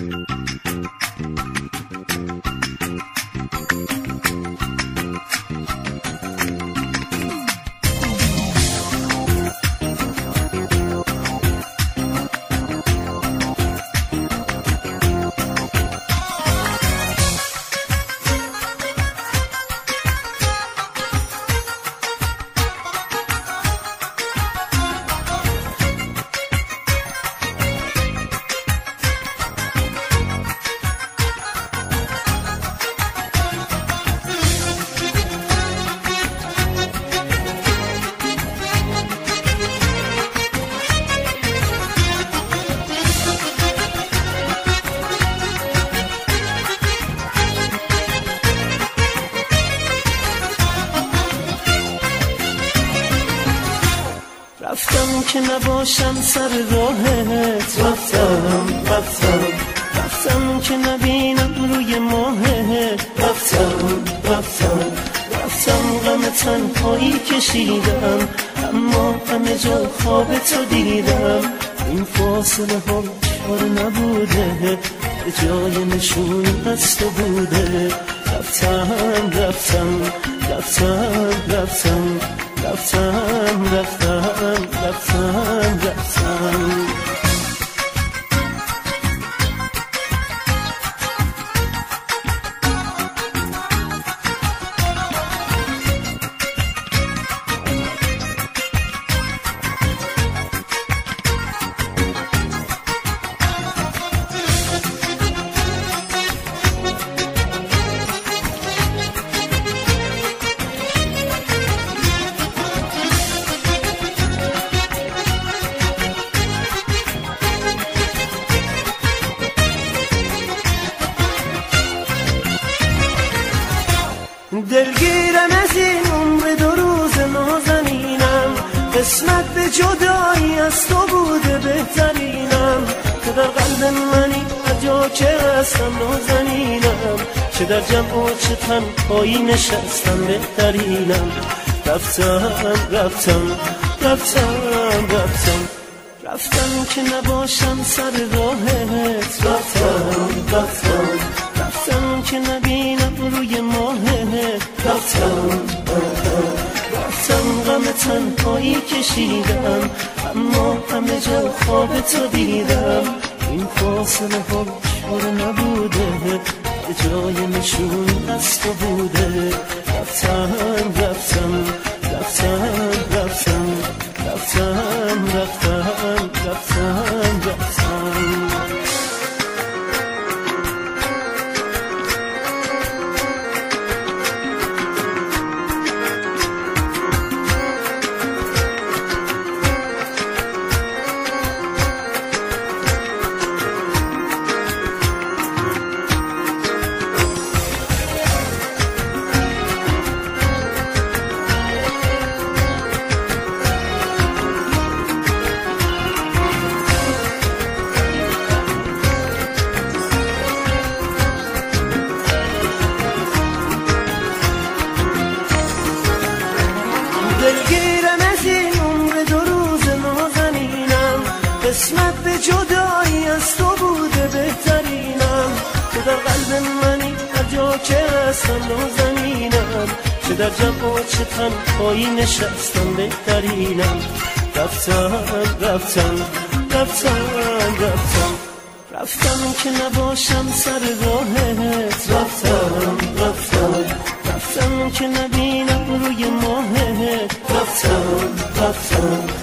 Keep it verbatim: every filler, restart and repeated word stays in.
رفتم که نباشم سر راهت، رفتم رفتم رفتم که نبینم روی ماهت، رفتم رفتم رفتم غم تنهایی کشیدم، اما همه جا خواب تو دیدم. این فاصله ها چاره نبوده، به جای نشون از تو بوده. رفتم رفتم رفتم رفتم رفتم رفتم رفتم رفتم دلگیرم از این عمر دو روز نازنینم، قسمت به جدایی از تو بوده بهترینم. تو در قلب منی از جا که هستم نازنینم، چه در جمع و چه تنهایی نشستم بهترینم. رفتم رفتم رفتم رفتم رفتم که نباشم سر راهت، رفتم رفتم رفتم که نبینم روی ماهت، رفتم رفتم غم تنهایی کشیدم، اما همه جا خواب تو دیدم. این فاصله ها چاره نبوده، به جای نشون از تو بوده. رفتم رفتم رفتم رفتم رفتم رفتم رفتم رفتم دلگیرم از این عمر دو روز نازنینم، قسمت به جدایی از تو بوده بهترینم. تو در قلب منی هر جا که هستم نازنینم، چه در جمع و چه تنهایی نشستم بهترینم. رفتم رفتم رفتم رفتم رفتم که نباشم سر راهت، رفتم رفتم رفتم که نبینم روی ماهت، رفتم رفتم